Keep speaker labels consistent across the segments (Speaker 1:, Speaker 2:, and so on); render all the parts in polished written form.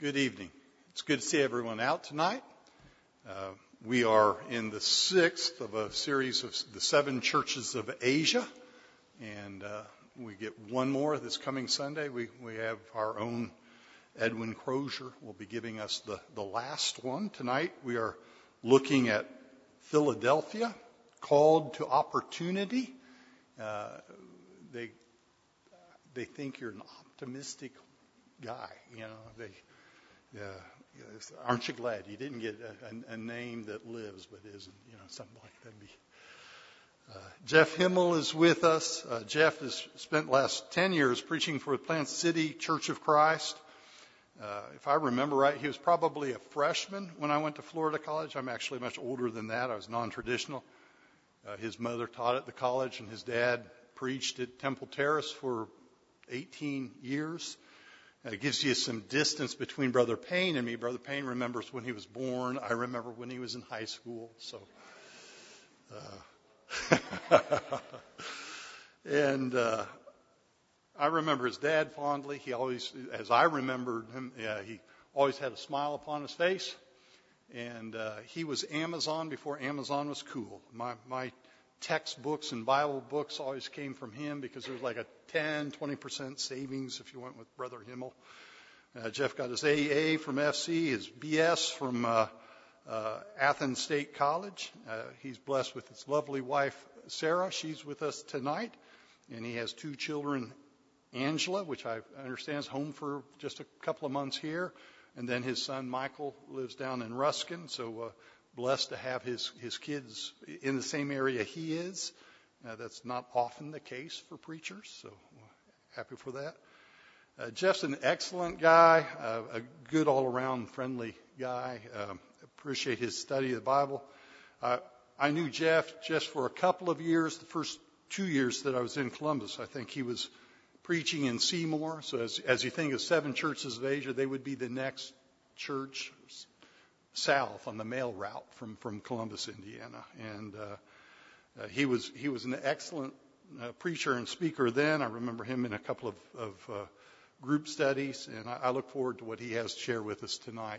Speaker 1: Good evening. It's good to see everyone out tonight. We are in the sixth of a series of the 7 churches of Asia, and we get one more this coming Sunday. We have our own Edwin Crozier will be giving us the last one. Tonight we are looking at Philadelphia, called to opportunity. They think you're an optimistic guy, aren't you glad you didn't get a name that lives but isn't, something like that. Jeff Himmel is with us. Jeff has spent the last 10 years preaching for the Plant City Church of Christ. If I remember right, he was probably a freshman when I went to Florida College. I'm actually much older than that. I was non-traditional. His mother taught at the college, and his dad preached at Temple Terrace for 18 years. It gives you some distance between Brother Payne and me. Brother Payne remembers when he was born. I remember when he was in high school. So, and I remember his dad fondly. He always, as I remembered him, he always had a smile upon his face. And he was Amazon before Amazon was cool. My textbooks and Bible books always came from him because there was like a 10-20% savings if you went with Brother Himmel. Jeff got his AA from FC, his BS from Athens State College. He's blessed with his lovely wife, Sarah. She's with us tonight. And he has 2 children, Angela, which I understand is home for just a couple of months here. And then his son, Michael, lives down in Ruskin. So blessed to have his kids in the same area he is. That's not often the case for preachers, so happy for that. Jeff's an excellent guy, a good all-around friendly guy. Appreciate his study of the Bible. I knew Jeff just for a couple of years, the first 2 years that I was in Columbus. I think he was preaching in Seymour. So as you think of 7 churches of Asia, they would be the next church south on the mail route from Columbus, Indiana. And he was an excellent preacher and speaker then. I remember him in a couple of group studies, and I look forward to what he has to share with us tonight.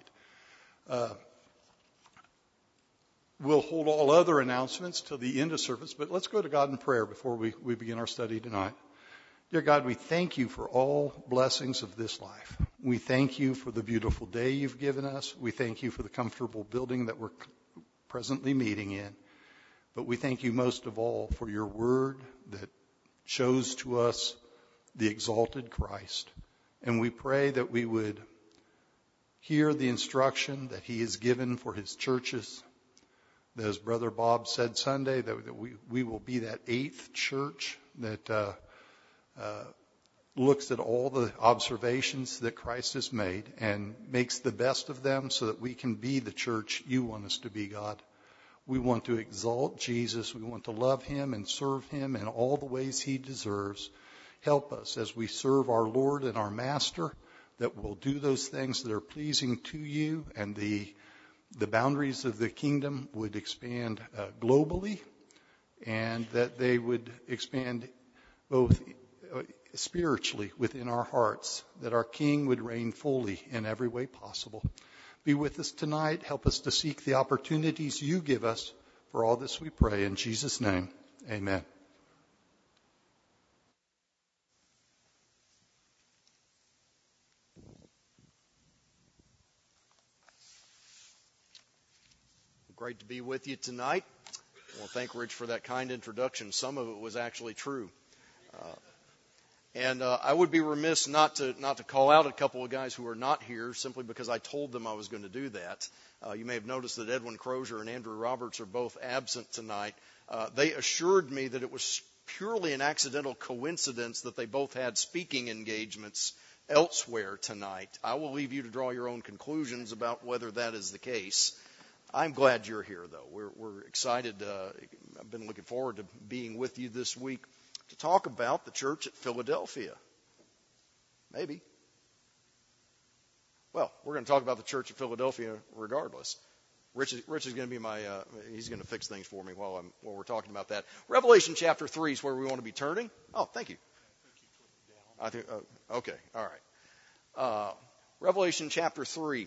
Speaker 1: We'll hold all other announcements till the end of service, but let's go to God in prayer before we begin our study tonight. Dear God, we thank you for all blessings of this life. We thank you for the beautiful day you've given us. We thank you for the comfortable building that we're presently meeting in. But we thank you most of all for your word that shows to us the exalted Christ. And we pray that we would hear the instruction that he has given for his churches. That, as Brother Bob said Sunday, that we will be that 8th church that looks at all the observations that Christ has made and makes the best of them so that we can be the church you want us to be, God. We want to exalt Jesus. We want to love him and serve him in all the ways he deserves. Help us as we serve our Lord and our Master, that we'll do those things that are pleasing to you, and the boundaries of the kingdom would expand globally, and that they would expand both spiritually within our hearts, that our King would reign fully in every way possible. Be with us tonight. Help us to seek the opportunities you give us. For all this we pray in Jesus' name. Amen.
Speaker 2: Great to be with you tonight. I want to thank Rich for that kind introduction. Some of it was actually true. And I would be remiss not to call out a couple of guys who are not here simply because I told them I was going to do that. You may have noticed that Edwin Crozier and Andrew Roberts are both absent tonight. They assured me that it was purely an accidental coincidence that they both had speaking engagements elsewhere tonight. I will leave you to draw your own conclusions about whether that is the case. I'm glad you're here, though. We're excited. I've been looking forward to being with you this week to talk about the church at Philadelphia. Maybe. Well, we're going to talk about the church at Philadelphia regardless. Rich is going to be he's going to fix things for me while we're talking about that. Revelation chapter 3 is where we want to be turning. Oh, thank you. I think, okay, all right. Revelation chapter 3.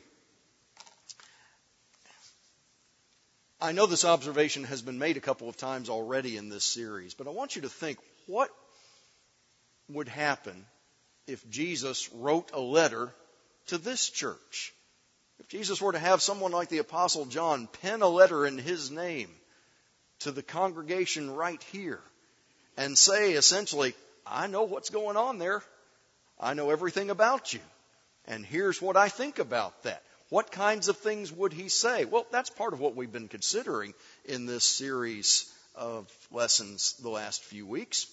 Speaker 2: I know this observation has been made a couple of times already in this series, but I want you to think, what would happen if Jesus wrote a letter to this church? If Jesus were to have someone like the Apostle John pen a letter in his name to the congregation right here and say essentially, I know what's going on there. I know everything about you. And here's what I think about that. What kinds of things would he say? Well, that's part of what we've been considering in this series of lessons the last few weeks.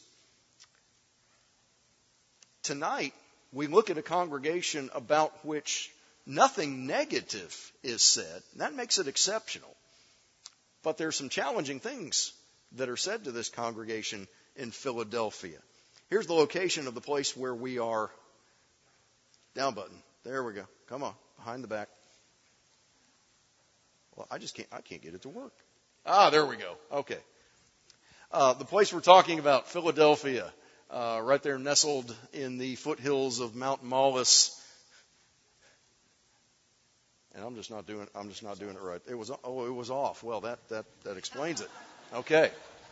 Speaker 2: Tonight, we look at a congregation about which nothing negative is said. And that makes it exceptional. But there's some challenging things that are said to this congregation in Philadelphia. Here's the location of the place where we are. Down button. There we go. Come on. Behind the back. Well, I can't get it to work. There we go. Okay. The place we're talking about, Philadelphia, right there nestled in the foothills of Mount Mollis. And I'm just not doing it right. It was off. Well, that explains it. Okay.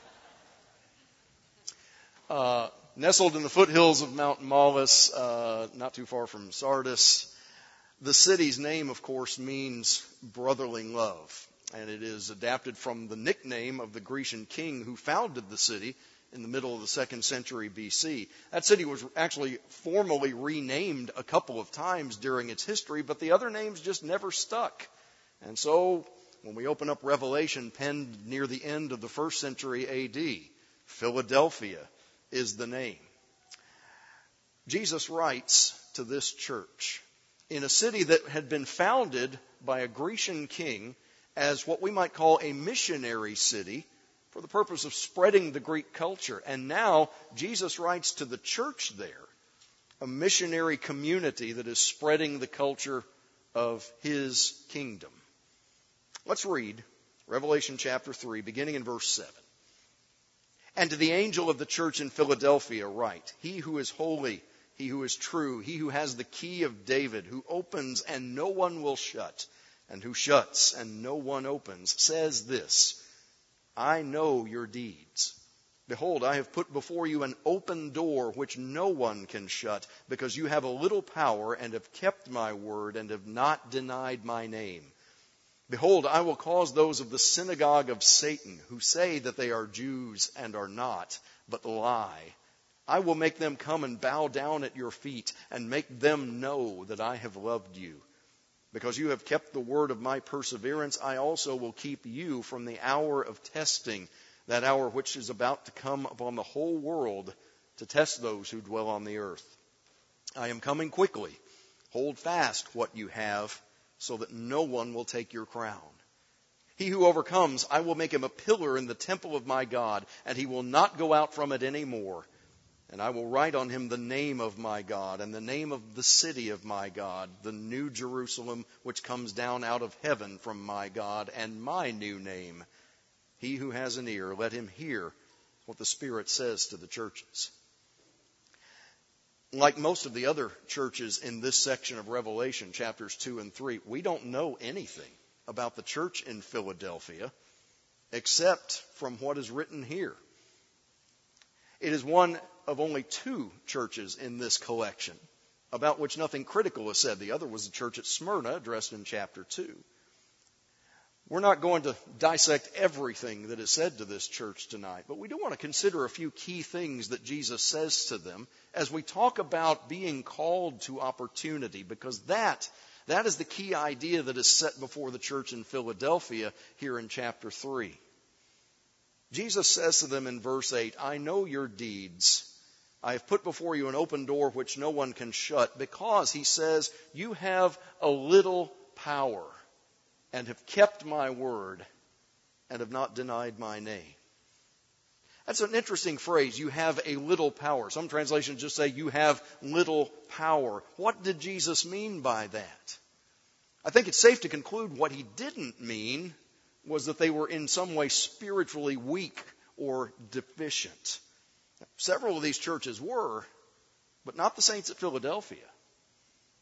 Speaker 2: Nestled in the foothills of Mount Mollis, not too far from Sardis. The city's name, of course, means brotherly love, and it is adapted from the nickname of the Grecian king who founded the city in the middle of the 2nd century BC. That city was actually formally renamed a couple of times during its history, but the other names just never stuck. And so, when we open up Revelation, penned near the end of the 1st century AD, Philadelphia is the name. Jesus writes to this church in a city that had been founded by a Grecian king as what we might call a missionary city for the purpose of spreading the Greek culture. And now Jesus writes to the church there, a missionary community that is spreading the culture of his kingdom. Let's read Revelation chapter 3, beginning in verse 7. And to the angel of the church in Philadelphia write, He who is holy, He who is true, He who has the key of David, who opens and no one will shut, and who shuts and no one opens, says this, I know your deeds. Behold, I have put before you an open door which no one can shut, because you have a little power and have kept my word and have not denied my name. Behold, I will cause those of the synagogue of Satan, who say that they are Jews and are not, but lie. I will make them come and bow down at your feet and make them know that I have loved you. Because you have kept the word of my perseverance, I also will keep you from the hour of testing, that hour which is about to come upon the whole world to test those who dwell on the earth. I am coming quickly. Hold fast what you have, so that no one will take your crown. He who overcomes, I will make him a pillar in the temple of my God, and he will not go out from it any more. And I will write on him the name of my God, and the name of the city of my God, the new Jerusalem, which comes down out of heaven from my God, and my new name. He who has an ear, let him hear what the Spirit says to the churches. Like most of the other churches in this section of Revelation, chapters 2 and 3, we don't know anything about the church in Philadelphia except from what is written here. It is one of only 2 churches in this collection about which nothing critical is said. The other was the church at Smyrna, addressed in chapter 2. We're not going to dissect everything that is said to this church tonight, but we do want to consider a few key things that Jesus says to them as we talk about being called to opportunity, because that is the key idea that is set before the church in Philadelphia here in chapter 3. Jesus says to them in verse 8, I know your deeds. I have put before you an open door which no one can shut, because, he says, you have a little power and have kept my word and have not denied my name. That's an interesting phrase, you have a little power. Some translations just say you have little power. What did Jesus mean by that? I think it's safe to conclude what he didn't mean was that they were in some way spiritually weak or deficient. Several of these churches were, but not the saints at Philadelphia.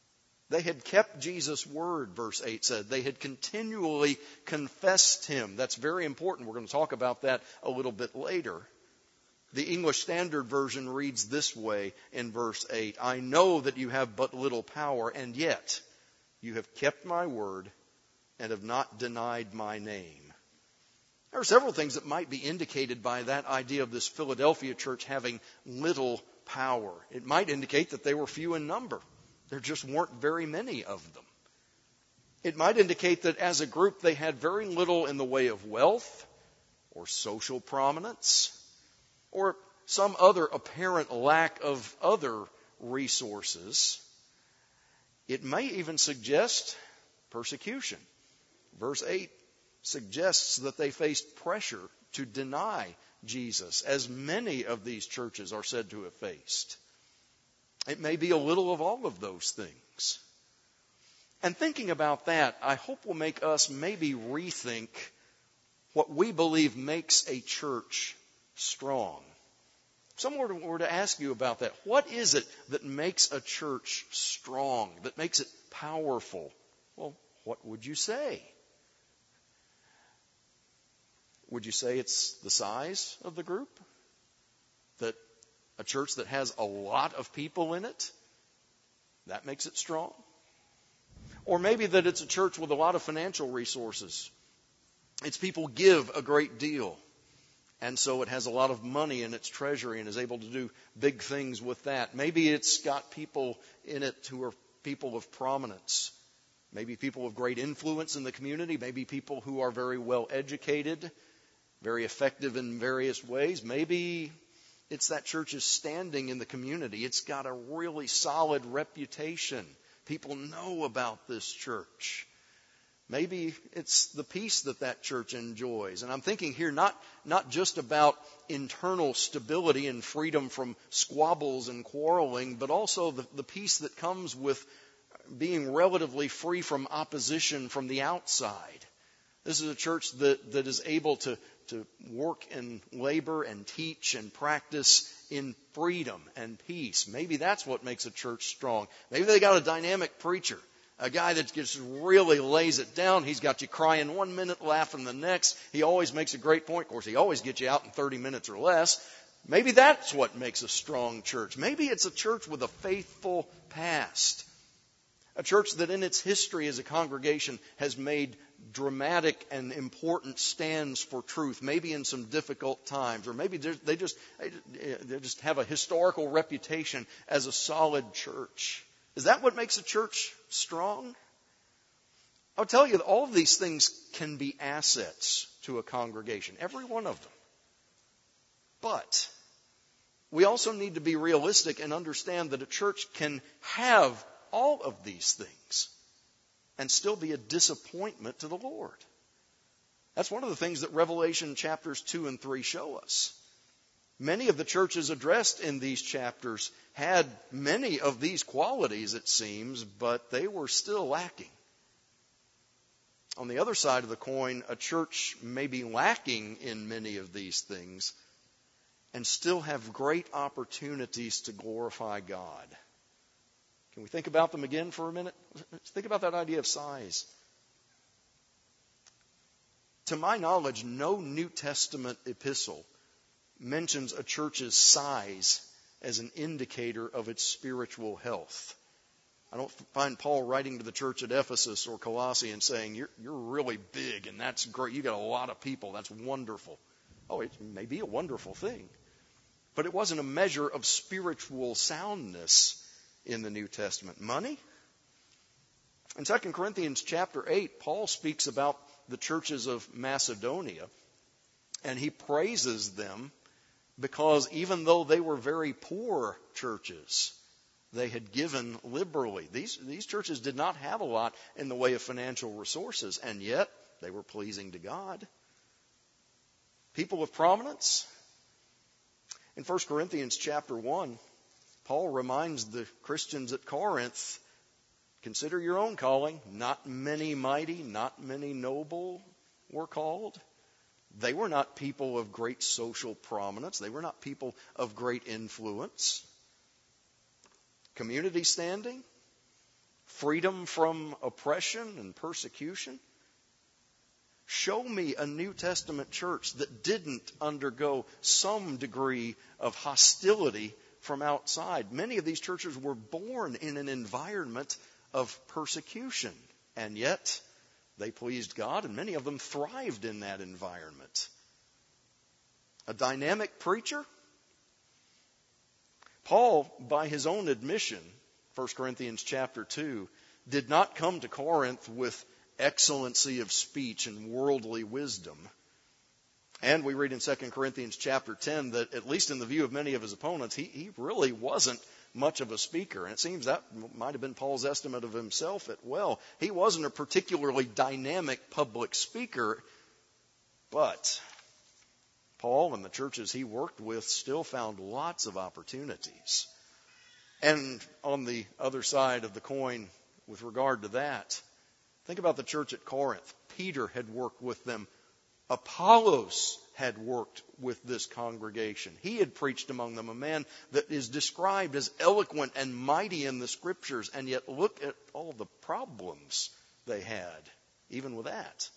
Speaker 2: They had kept Jesus' word, verse 8 said. They had continually confessed him. That's very important. We're going to talk about that a little bit later. The English Standard Version reads this way in verse 8. I know that you have but little power, and yet you have kept my word and have not denied my name. There are several things that might be indicated by that idea of this Philadelphia church having little power. It might indicate that they were few in number. There just weren't very many of them. It might indicate that as a group they had very little in the way of wealth or social prominence or some other apparent lack of other resources. It may even suggest persecution. Verse 8 suggests that they faced pressure to deny Jesus, as many of these churches are said to have faced. It may be a little of all of those things. And thinking about that, I hope will make us maybe rethink what we believe makes a church strong. If someone were to ask you about that, what is it that makes a church strong, that makes it powerful? Well, what would you say? Would you say it's the size of the group? That a church that has a lot of people in it, that makes it strong? Or maybe that it's a church with a lot of financial resources. Its people give a great deal. And so it has a lot of money in its treasury and is able to do big things with that. Maybe it's got people in it who are people of prominence. Maybe people of great influence in the community. Maybe people who are very well educated, very effective in various ways. Maybe it's that church's standing in the community. It's got a really solid reputation. People know about this church. Maybe it's the peace that church enjoys. And I'm thinking here not just about internal stability and freedom from squabbles and quarreling, but also the peace that comes with being relatively free from opposition from the outside. This is a church that is able to work and labor and teach and practice in freedom and peace. Maybe that's what makes a church strong. Maybe they got a dynamic preacher, a guy that just really lays it down. He's got you crying 1 minute, laughing the next. He always makes a great point. Of course, he always gets you out in 30 minutes or less. Maybe that's what makes a strong church. Maybe it's a church with a faithful past. A church that in its history as a congregation has made dramatic and important stands for truth, maybe in some difficult times, or maybe they just have a historical reputation as a solid church. Is that what makes a church strong? I'll tell you, all of these things can be assets to a congregation, every one of them. But we also need to be realistic and understand that a church can have all of these things and still be a disappointment to the Lord. That's one of the things that Revelation chapters 2 and 3 show us. Many of the churches addressed in these chapters had many of these qualities, it seems, but they were still lacking. On the other side of the coin, a church may be lacking in many of these things and still have great opportunities to glorify God. Can we think about them again for a minute? Let's think about that idea of size. To my knowledge, no New Testament epistle mentions a church's size as an indicator of its spiritual health. I don't find Paul writing to the church at Ephesus or Colossae and saying, you're really big and that's great. You got a lot of people. That's wonderful. Oh, it may be a wonderful thing. But it wasn't a measure of spiritual soundness in the New Testament. Money? In 2 Corinthians chapter 8, Paul speaks about the churches of Macedonia, and he praises them because even though they were very poor churches, they had given liberally. These churches did not have a lot in the way of financial resources, and yet they were pleasing to God. People of prominence? In 1 Corinthians chapter 1, Paul reminds the Christians at Corinth, consider your own calling. Not many mighty, not many noble were called. They were not people of great social prominence. They were not people of great influence. Community standing, freedom from oppression and persecution. Show me a New Testament church that didn't undergo some degree of hostility from outside. Many of these churches were born in an environment of persecution, and yet they pleased God, and many of them thrived in that environment. A dynamic preacher? Paul, by his own admission, 1 Corinthians chapter 2, did not come to Corinth with excellency of speech and worldly wisdom. And we read in 2 Corinthians chapter 10 that, at least in the view of many of his opponents, he really wasn't much of a speaker. And it seems that might have been Paul's estimate of himself as well. He wasn't a particularly dynamic public speaker, but Paul and the churches he worked with still found lots of opportunities. And on the other side of the coin, with regard to that, think about the church at Corinth. Peter had worked with them. Apollos had worked with this congregation. He had preached among them, a man that is described as eloquent and mighty in the Scriptures, and yet look at all the problems they had, even with that.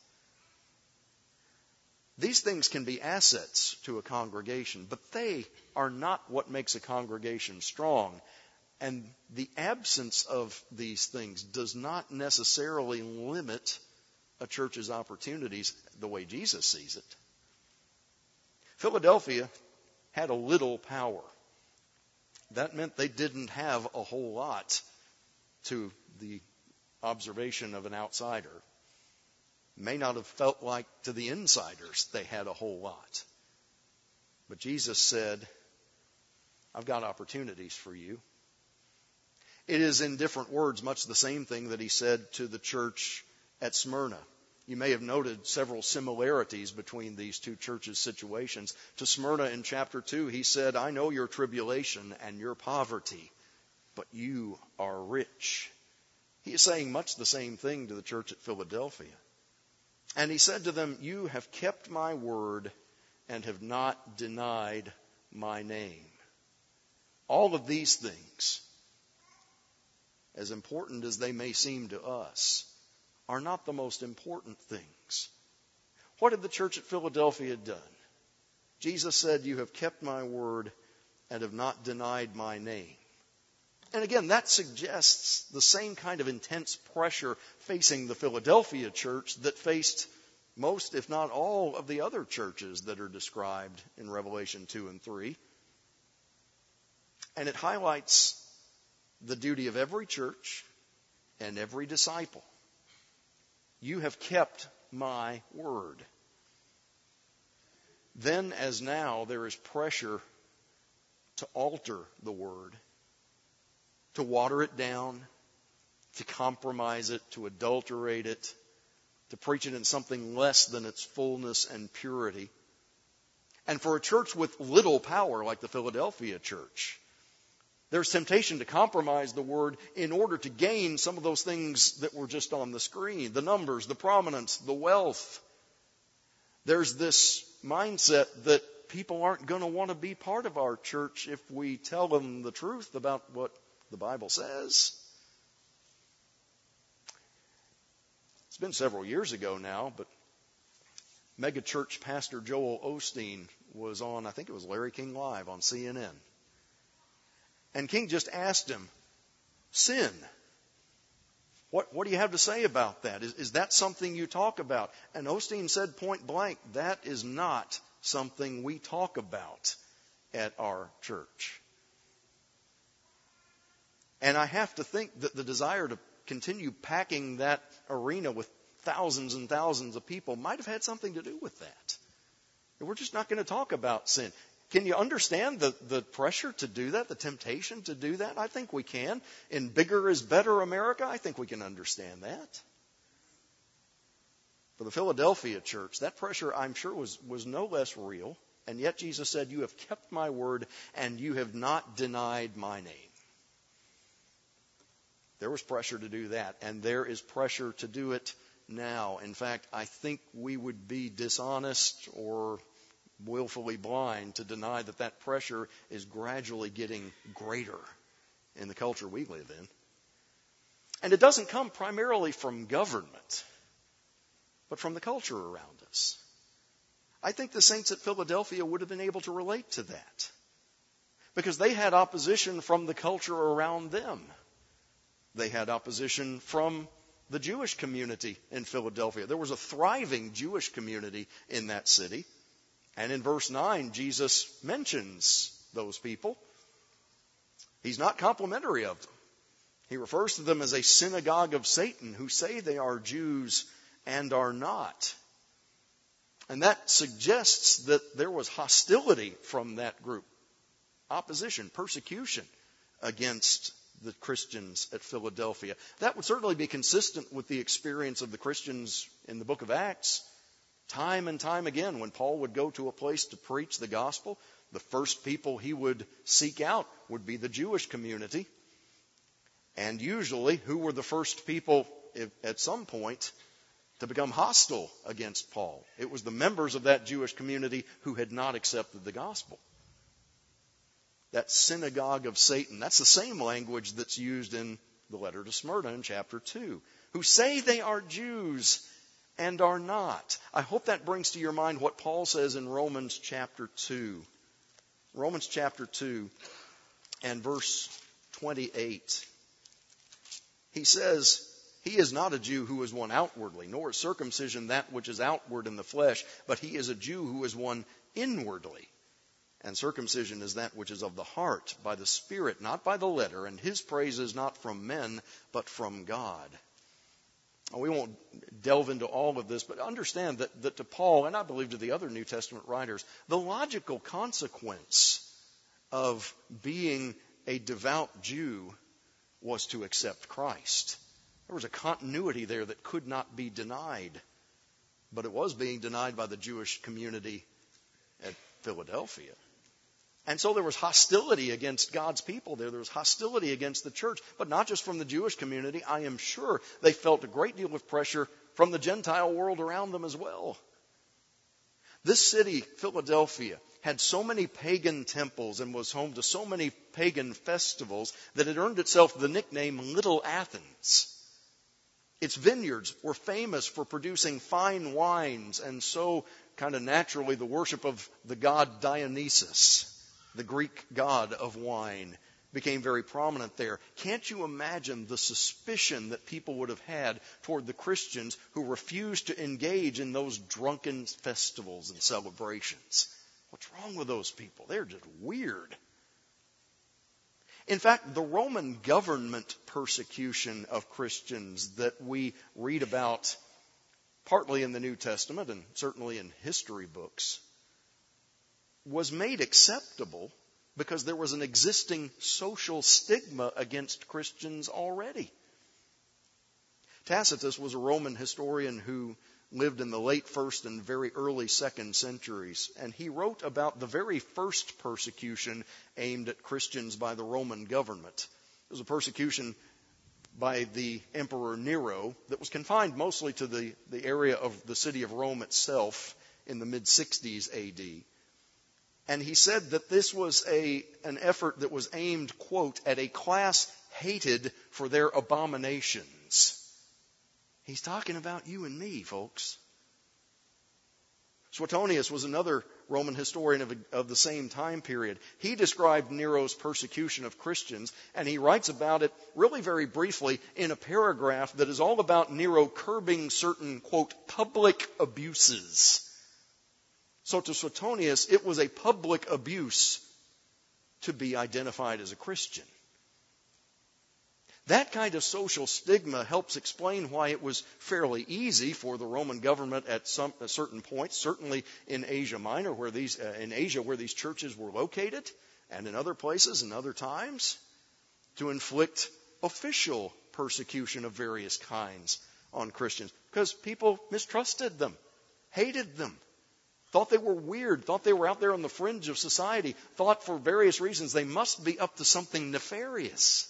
Speaker 2: These things can be assets to a congregation, but they are not what makes a congregation strong. And the absence of these things does not necessarily limit a church's opportunities the way Jesus sees it. Philadelphia had a little power. That meant they didn't have a whole lot to the observation of an outsider. May not have felt like to the insiders they had a whole lot. But Jesus said, I've got opportunities for you. It is, in different words, much the same thing that he said to the church at Smyrna. You may have noted several similarities between these two churches' situations. To Smyrna in chapter 2, he said, I know your tribulation and your poverty, but you are rich. He is saying much the same thing to the church at Philadelphia. And he said to them, you have kept my word and have not denied my name. All of these things, as important as they may seem to us, are not the most important things. What had the church at Philadelphia done? Jesus said, you have kept my word and have not denied my name. And again, that suggests the same kind of intense pressure facing the Philadelphia church that faced most, if not all, of the other churches that are described in Revelation 2 and 3. And it highlights the duty of every church and every disciple. You have kept my word. Then, as now, there is pressure to alter the word, to water it down, to compromise it, to adulterate it, to preach it in something less than its fullness and purity. And for a church with little power like the Philadelphia church, there's temptation to compromise the word in order to gain some of those things that were just on the screen, the numbers, the prominence, the wealth. There's this mindset that people aren't going to want to be part of our church if we tell them the truth about what the Bible says. It's been several years ago now, but megachurch pastor Joel Osteen was on, I think it was Larry King Live on CNN. And King just asked him, sin, what do you have to say about that? Is that something you talk about? And Osteen said point blank, that is not something we talk about at our church. And I have to think that the desire to continue packing that arena with thousands and thousands of people might have had something to do with that. We're just not going to talk about sin. Can you understand the pressure to do that, the temptation to do that? I think we can. In Bigger is Better America, I think we can understand that. For the Philadelphia church, that pressure, I'm sure, was no less real. And yet Jesus said, you have kept my word and you have not denied my name. There was pressure to do that, and there is pressure to do it now. In fact, I think we would be dishonest or willfully blind to deny that pressure is gradually getting greater in the culture we live in. And it doesn't come primarily from government, but from the culture around us. I think the saints at Philadelphia would have been able to relate to that, because they had opposition from the culture around them. They had opposition from the Jewish community in Philadelphia. There was a thriving Jewish community in that city. And in verse 9, Jesus mentions those people. He's not complimentary of them. He refers to them as a synagogue of Satan, who say they are Jews and are not. And that suggests that there was hostility from that group. Opposition, persecution against the Christians at Philadelphia. That would certainly be consistent with the experience of the Christians in the book of Acts. Time and time again, when Paul would go to a place to preach the gospel, the first people he would seek out would be the Jewish community. And usually, who were the first people at some point to become hostile against Paul? It was the members of that Jewish community who had not accepted the gospel. That synagogue of Satan, that's the same language that's used in the letter to Smyrna in chapter 2. Who say they are Jews and are not. I hope that brings to your mind what Paul says in Romans chapter 2. Romans chapter 2 and verse 28. He says, he is not a Jew who is one outwardly, nor is circumcision that which is outward in the flesh, but he is a Jew who is one inwardly. And circumcision is that which is of the heart, by the Spirit, not by the letter. And his praise is not from men, but from God. We won't delve into all of this, but understand that to Paul, and I believe to the other New Testament writers, the logical consequence of being a devout Jew was to accept Christ. There was a continuity there that could not be denied. But it was being denied by the Jewish community at Philadelphia. And so there was hostility against God's people there. There was hostility against the church, but not just from the Jewish community. I am sure they felt a great deal of pressure from the Gentile world around them as well. This city, Philadelphia, had so many pagan temples and was home to so many pagan festivals that it earned itself the nickname Little Athens. Its vineyards were famous for producing fine wines, and so kind of naturally the worship of the god Dionysus, the Greek god of wine, became very prominent there. Can't you imagine the suspicion that people would have had toward the Christians who refused to engage in those drunken festivals and celebrations? What's wrong with those people? They're just weird. In fact, the Roman government persecution of Christians that we read about partly in the New Testament and certainly in history books was made acceptable because there was an existing social stigma against Christians already. Tacitus was a Roman historian who lived in the late 1st and very early 2nd centuries, and he wrote about the very first persecution aimed at Christians by the Roman government. It was a persecution by the Emperor Nero that was confined mostly to the area of the city of Rome itself in the mid-60s AD. And he said that this was an effort that was aimed, quote, at a class hated for their abominations. He's talking about you and me, folks. Suetonius was another Roman historian of the same time period. He described Nero's persecution of Christians, and he writes about it really very briefly in a paragraph that is all about Nero curbing certain, quote, public abuses. So to Suetonius, it was a public abuse to be identified as a Christian. That kind of social stigma helps explain why it was fairly easy for the Roman government at certain points, certainly in Asia Minor, where these churches were located, and in other places and other times, to inflict official persecution of various kinds on Christians, because people mistrusted them, hated them, thought they were weird, thought they were out there on the fringe of society, thought for various reasons they must be up to something nefarious.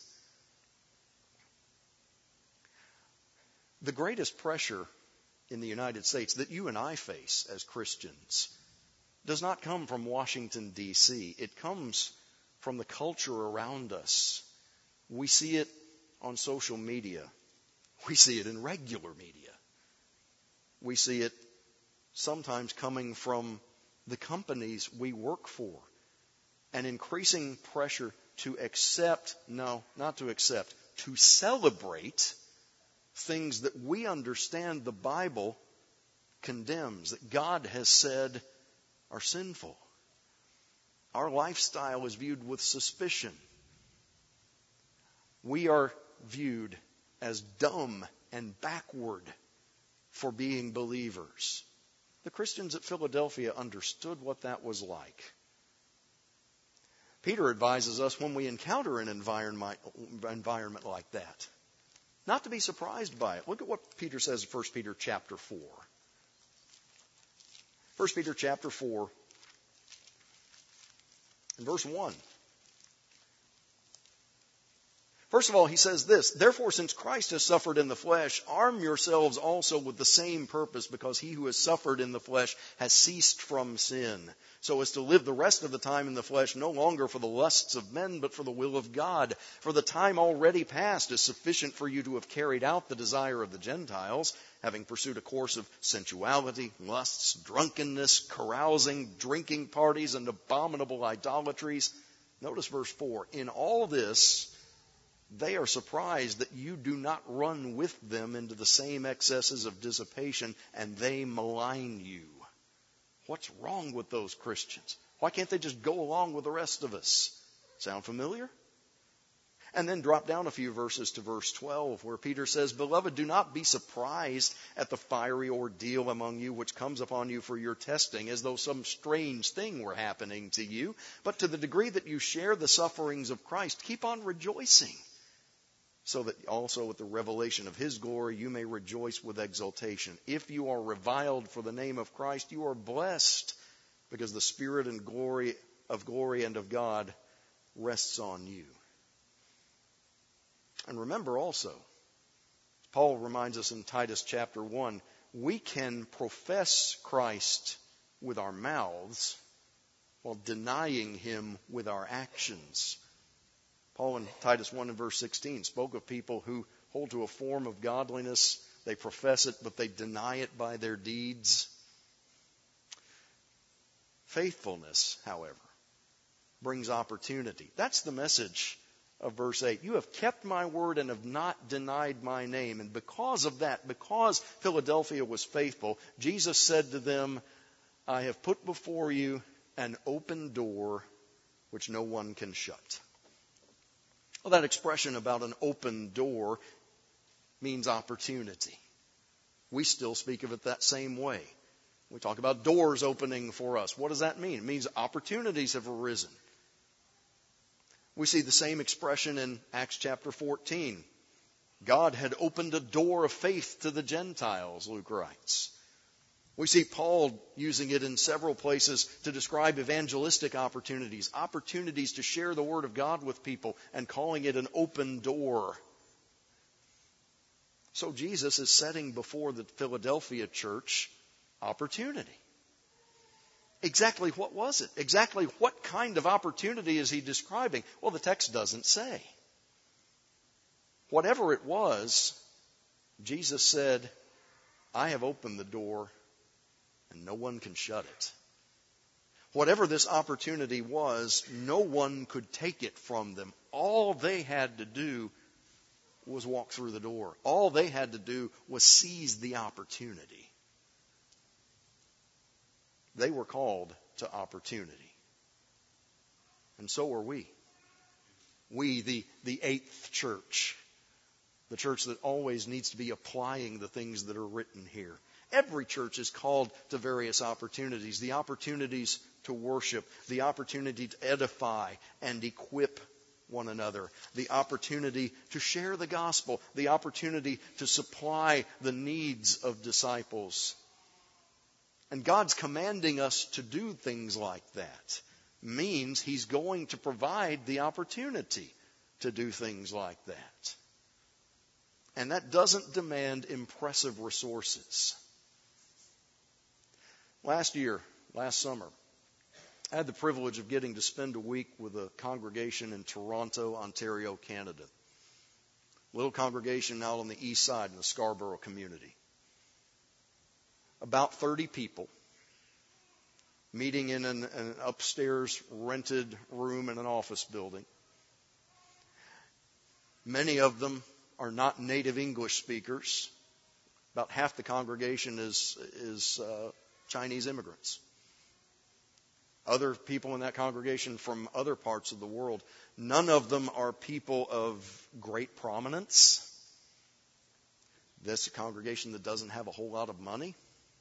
Speaker 2: The greatest pressure in the United States that you and I face as Christians does not come from Washington, D.C. It comes from the culture around us. We see it on social media. We see it in regular media. We see it sometimes coming from the companies we work for. An increasing pressure to to celebrate things that we understand the Bible condemns, that God has said are sinful. Our lifestyle is viewed with suspicion. We are viewed as dumb and backward for being believers. The Christians at Philadelphia understood what that was like. Peter advises us when we encounter an environment like that, not to be surprised by it. Look at what Peter says in 1 Peter chapter 4. 1 Peter chapter 4 and verse 1. First of all, he says this, therefore, since Christ has suffered in the flesh, arm yourselves also with the same purpose, because he who has suffered in the flesh has ceased from sin, so as to live the rest of the time in the flesh, no longer for the lusts of men, but for the will of God. For the time already past is sufficient for you to have carried out the desire of the Gentiles, having pursued a course of sensuality, lusts, drunkenness, carousing, drinking parties, and abominable idolatries. Notice verse 4. In all this, they are surprised that you do not run with them into the same excesses of dissipation, and they malign you. What's wrong with those Christians? Why can't they just go along with the rest of us? Sound familiar? And then drop down a few verses to verse 12, where Peter says, beloved, do not be surprised at the fiery ordeal among you which comes upon you for your testing, as though some strange thing were happening to you. But to the degree that you share the sufferings of Christ, keep on rejoicing, so that also with the revelation of his glory you may rejoice with exultation. If you are reviled for the name of Christ, you are blessed, because the Spirit and glory and of God rests on you. And remember also, Paul reminds us in Titus chapter 1, we can profess Christ with our mouths while denying him with our actions. Paul in Titus 1 and verse 16 spoke of people who hold to a form of godliness. They profess it, but they deny it by their deeds. Faithfulness, however, brings opportunity. That's the message of verse 8. You have kept my word and have not denied my name. And because of that, because Philadelphia was faithful, Jesus said to them, I have put before you an open door which no one can shut. Well, that expression about an open door means opportunity. We still speak of it that same way. We talk about doors opening for us. What does that mean? It means opportunities have arisen. We see the same expression in Acts chapter 14. God had opened a door of faith to the Gentiles, Luke writes. We see Paul using it in several places to describe evangelistic opportunities, opportunities to share the Word of God with people, and calling it an open door. So Jesus is setting before the Philadelphia church opportunity. Exactly what was it? Exactly what kind of opportunity is he describing? Well, the text doesn't say. Whatever it was, Jesus said, I have opened the door and no one can shut it. Whatever this opportunity was, no one could take it from them. All they had to do was walk through the door. All they had to do was seize the opportunity. They were called to opportunity. And so are we. We, the eighth church, the church that always needs to be applying the things that are written here. Every church is called to various opportunities. The opportunities to worship, the opportunity to edify and equip one another, the opportunity to share the gospel, the opportunity to supply the needs of disciples. And God's commanding us to do things like that means he's going to provide the opportunity to do things like that. And that doesn't demand impressive resources. Last summer, I had the privilege of getting to spend a week with a congregation in Toronto, Ontario, Canada. Little congregation out on the east side in the Scarborough community. About 30 people meeting in an upstairs rented room in an office building. Many of them are not native English speakers. About half the congregation is Chinese immigrants. Other people in that congregation from other parts of the world. None of them are people of great prominence. This is a congregation that doesn't have a whole lot of money.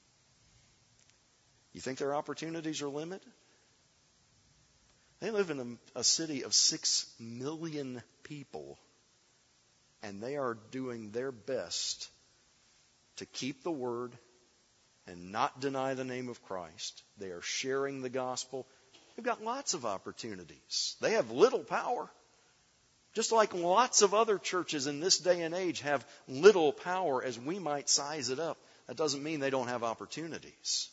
Speaker 2: You think their opportunities are limited? They live in a city of 6 million people, and they are doing their best to keep the word and not deny the name of Christ. They are sharing the gospel. They've got lots of opportunities. They have little power. Just like lots of other churches in this day and age have little power as we might size it up. That doesn't mean they don't have opportunities.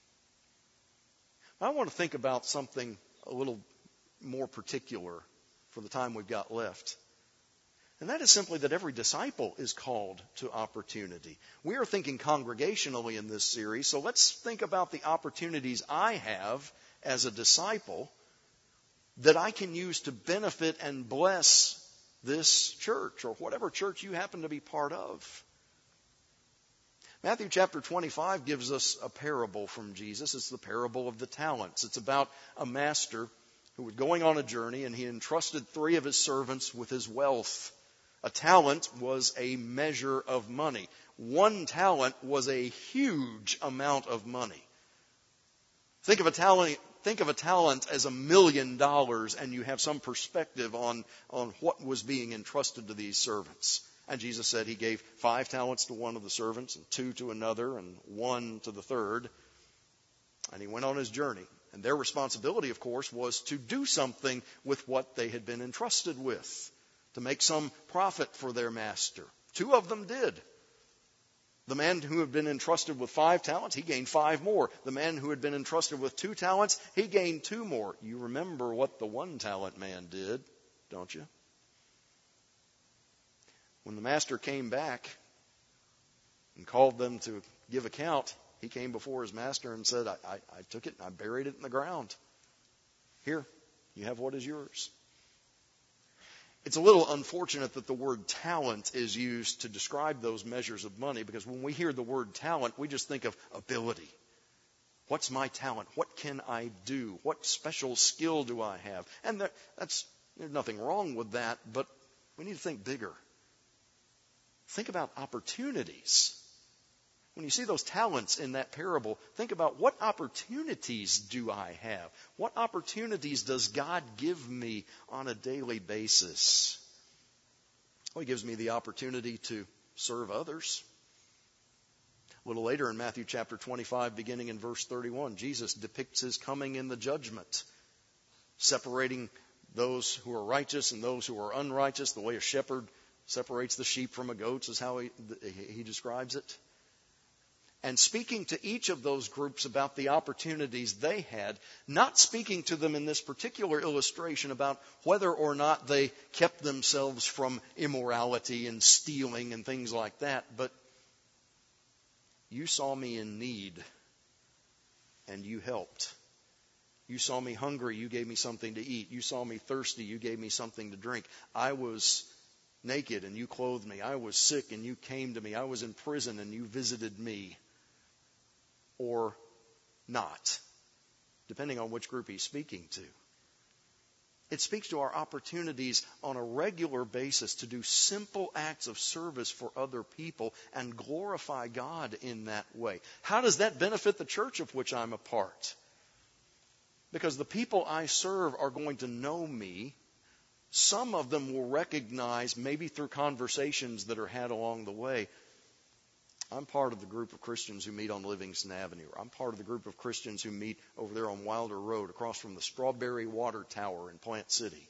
Speaker 2: I want to think about something a little more particular for the time we've got left. And that is simply that every disciple is called to opportunity. We are thinking congregationally in this series, so let's think about the opportunities I have as a disciple that I can use to benefit and bless this church or whatever church you happen to be part of. Matthew chapter 25 gives us a parable from Jesus. It's the parable of the talents. It's about a master who was going on a journey, and he entrusted 3 of his servants with his wealth. A talent was a measure of money. 1 talent was a huge amount of money. Think of a talent as $1 million, and you have some perspective on what was being entrusted to these servants. And Jesus said he gave 5 talents to one of the servants, and 2 to another, and 1 to the third. And he went on his journey. And their responsibility, of course, was to do something with what they had been entrusted with, to make some profit for their master. 2 of them did. The man who had been entrusted with 5 talents, he gained 5 more. The man who had been entrusted with 2 talents, he gained 2 more. You remember what the 1 talent man did, don't you? When the master came back and called them to give account, he came before his master and said, I took it and I buried it in the ground. Here, you have what is yours. It's a little unfortunate that the word talent is used to describe those measures of money, because when we hear the word talent, we just think of ability. What's my talent? What can I do? What special skill do I have? And there's nothing wrong with that, but we need to think bigger. Think about opportunities. When you see those talents in that parable, think about what opportunities do I have? What opportunities does God give me on a daily basis? Well, He gives me the opportunity to serve others. A little later in Matthew chapter 25, beginning in verse 31, Jesus depicts His coming in the judgment, separating those who are righteous and those who are unrighteous. The way a shepherd separates the sheep from the goats is how he describes it. And speaking to each of those groups about the opportunities they had, not speaking to them in this particular illustration about whether or not they kept themselves from immorality and stealing and things like that, but you saw me in need and you helped. You saw me hungry, you gave me something to eat. You saw me thirsty, you gave me something to drink. I was naked and you clothed me. I was sick and you came to me. I was in prison and you visited me. Or not, depending on which group he's speaking to. It speaks to our opportunities on a regular basis to do simple acts of service for other people and glorify God in that way. How does that benefit the church of which I'm a part? Because the people I serve are going to know me. Some of them will recognize, maybe through conversations that are had along the way, I'm part of the group of Christians who meet on Livingston Avenue. I'm part of the group of Christians who meet over there on Wilder Road across from the Strawberry Water Tower in Plant City.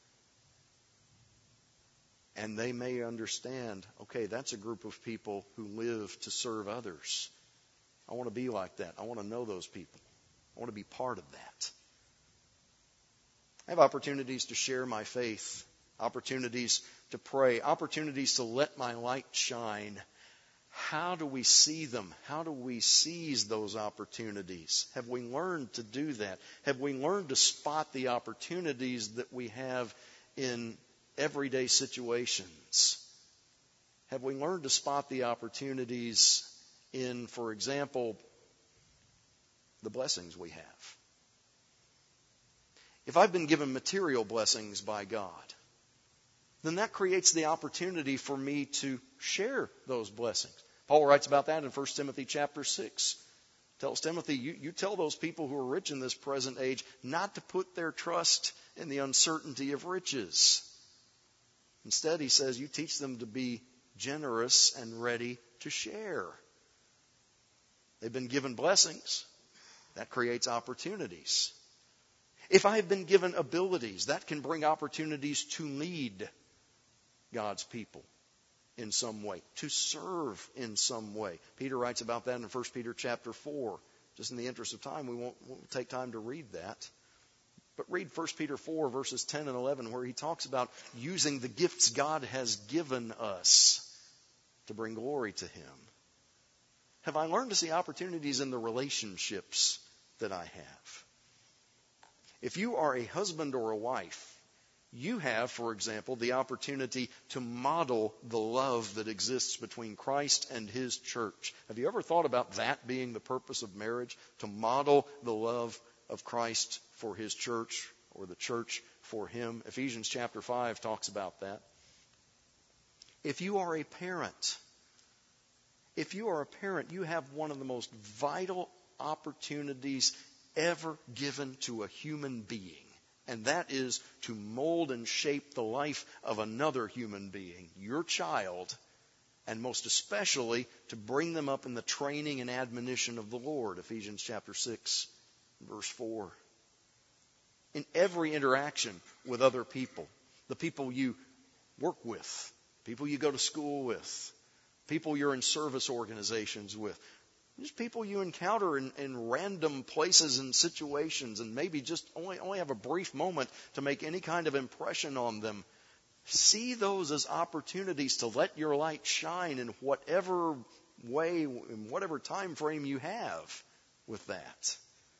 Speaker 2: And they may understand, okay, that's a group of people who live to serve others. I want to be like that. I want to know those people. I want to be part of that. I have opportunities to share my faith, opportunities to pray, opportunities to let my light shine. How do we see them? How do we seize those opportunities? Have we learned to do that? Have we learned to spot the opportunities that we have in everyday situations? Have we learned to spot the opportunities in, for example, the blessings we have? If I've been given material blessings by God, then that creates the opportunity for me to share those blessings. Paul writes about that in 1 Timothy chapter 6. Tells Timothy, you tell those people who are rich in this present age not to put their trust in the uncertainty of riches. Instead, he says, you teach them to be generous and ready to share. They've been given blessings. That creates opportunities. If I have been given abilities, that can bring opportunities to lead God's people in some way, to serve in some way. Peter writes about that in 1 Peter chapter 4. Just in the interest of time, we won't take time to read that. But read 1 Peter 4, verses 10 and 11, where he talks about using the gifts God has given us to bring glory to Him. Have I learned to see opportunities in the relationships that I have? If you are a husband or a wife, you have, for example, the opportunity to model the love that exists between Christ and His church. Have you ever thought about that being the purpose of marriage? To model the love of Christ for His church, or the church for Him? Ephesians chapter 5 talks about that. If you are a parent, you have one of the most vital opportunities ever given to a human being. And that is to mold and shape the life of another human being, your child, and most especially to bring them up in the training and admonition of the Lord. Ephesians chapter 6, verse 4. In every interaction with other people, the people you work with, people you go to school with, people you're in service organizations with, just people you encounter in random places and situations, and maybe just only have a brief moment to make any kind of impression on them. See those as opportunities to let your light shine in whatever way, in whatever time frame you have with that.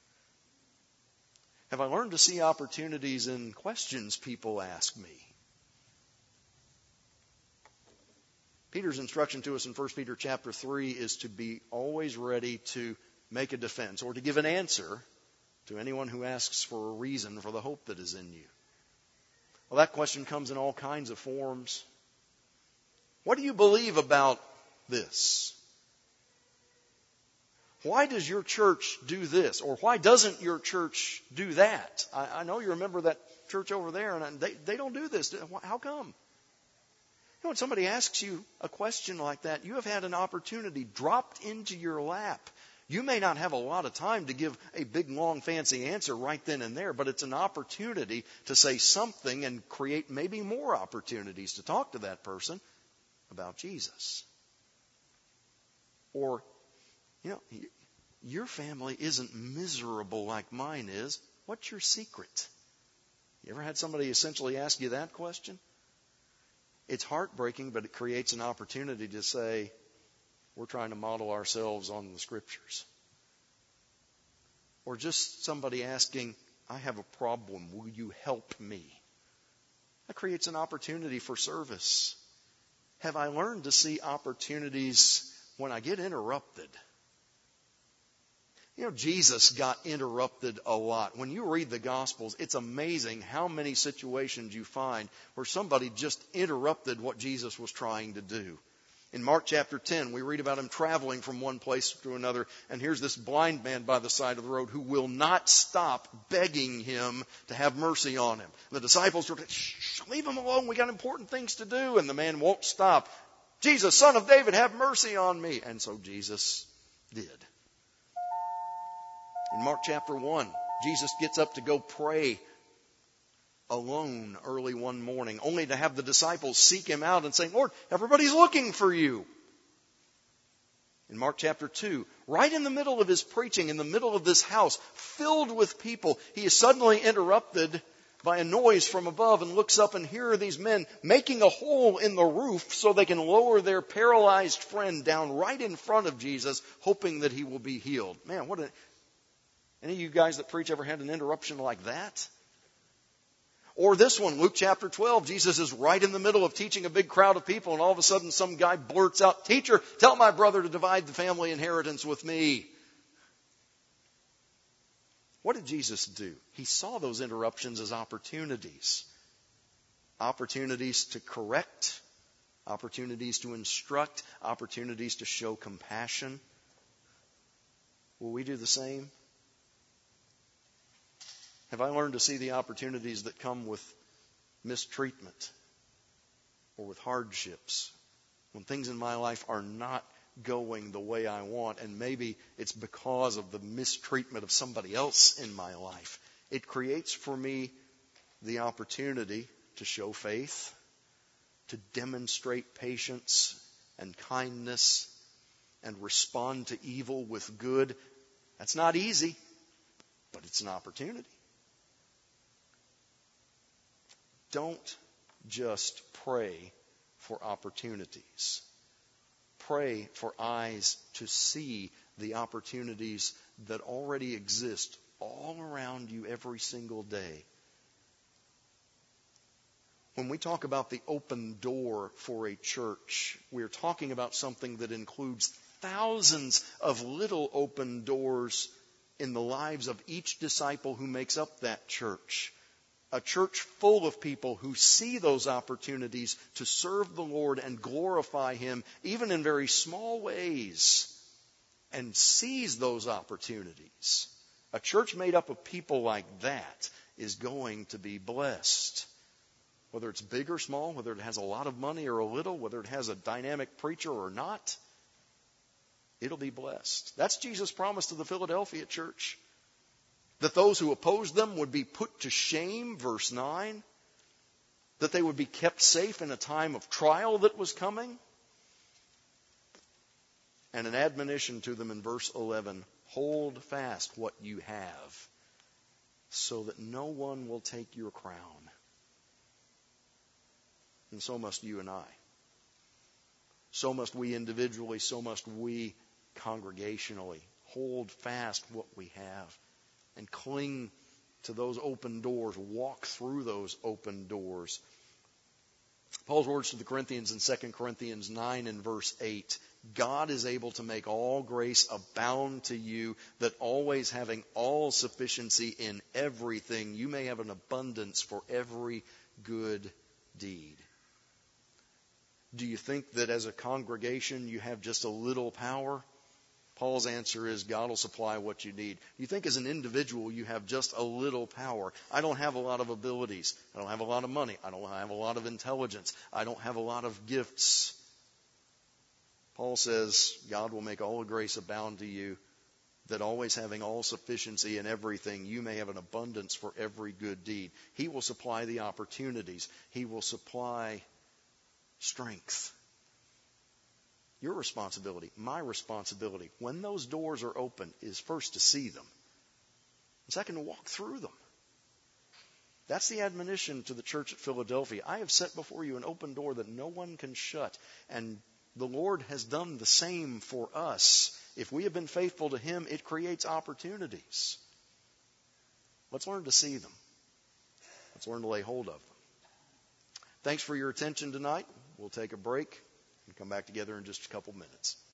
Speaker 2: Have I learned to see opportunities in questions people ask me? Peter's instruction to us in 1 Peter chapter 3 is to be always ready to make a defense or to give an answer to anyone who asks for a reason for the hope that is in you. Well, that question comes in all kinds of forms. What do you believe about this? Why does your church do this? Or why doesn't your church do that? I know you remember that church over there, and they don't do this. How come? When somebody asks you a question like that, you have had an opportunity dropped into your lap. You may not have a lot of time to give a big, long, fancy answer right then and there, but it's an opportunity to say something and create maybe more opportunities to talk to that person about Jesus. Or, your family isn't miserable like mine is. What's your secret? You ever had somebody essentially ask you that question? It's heartbreaking, but it creates an opportunity to say, we're trying to model ourselves on the Scriptures. Or just somebody asking, I have a problem. Will you help me? That creates an opportunity for service. Have I learned to see opportunities when I get interrupted? Jesus got interrupted a lot. When you read the Gospels, it's amazing how many situations you find where somebody just interrupted what Jesus was trying to do. In Mark chapter 10, we read about him traveling from one place to another, and here's this blind man by the side of the road who will not stop begging him to have mercy on him. The disciples are, leave him alone, we got important things to do, and the man won't stop. Jesus, Son of David, have mercy on me. And so Jesus did. In Mark chapter 1, Jesus gets up to go pray alone early one morning, only to have the disciples seek him out and say, Lord, everybody's looking for you. In Mark chapter 2, right in the middle of his preaching, in the middle of this house filled with people, he is suddenly interrupted by a noise from above and looks up, and here are these men making a hole in the roof so they can lower their paralyzed friend down right in front of Jesus, hoping that he will be healed. Man, any of you guys that preach ever had an interruption like that? Or this one, Luke chapter 12, Jesus is right in the middle of teaching a big crowd of people, and all of a sudden some guy blurts out, "Teacher, tell my brother to divide the family inheritance with me." What did Jesus do? He saw those interruptions as opportunities. Opportunities to correct, opportunities to instruct, opportunities to show compassion. Will we do the same? Have I learned to see the opportunities that come with mistreatment or with hardships? When things in my life are not going the way I want, and maybe it's because of the mistreatment of somebody else in my life. It creates for me the opportunity to show faith, to demonstrate patience and kindness, and respond to evil with good. That's not easy, but it's an opportunity. Don't just pray for opportunities. Pray for eyes to see the opportunities that already exist all around you every single day. When we talk about the open door for a church, we're talking about something that includes thousands of little open doors in the lives of each disciple who makes up that church. A church full of people who see those opportunities to serve the Lord and glorify Him, even in very small ways, and seize those opportunities. A church made up of people like that is going to be blessed. Whether it's big or small, whether it has a lot of money or a little, whether it has a dynamic preacher or not, it'll be blessed. That's Jesus' promise to the Philadelphia church. That those who opposed them would be put to shame, verse 9. That they would be kept safe in a time of trial that was coming. And an admonition to them in verse 11, hold fast what you have, so that no one will take your crown. And so must you and I. So must we individually, so must we congregationally. Hold fast what we have. And cling to those open doors. Walk through those open doors. Paul's words to the Corinthians in 2 Corinthians 9 and verse 8. God is able to make all grace abound to you, that always having all sufficiency in everything, you may have an abundance for every good deed. Do you think that as a congregation you have just a little power? Paul's answer is God will supply what you need. You think as an individual you have just a little power. I don't have a lot of abilities. I don't have a lot of money. I don't have a lot of intelligence. I don't have a lot of gifts. Paul says God will make all grace abound to you, that always having all sufficiency in everything, you may have an abundance for every good deed. He will supply the opportunities. He will supply strength. Your responsibility, my responsibility, when those doors are open, is first to see them. And second, to walk through them. That's the admonition to the church at Philadelphia. I have set before you an open door that no one can shut. And the Lord has done the same for us. If we have been faithful to Him, it creates opportunities. Let's learn to see them. Let's learn to lay hold of them. Thanks for your attention tonight. We'll take a break and come back together in just a couple minutes.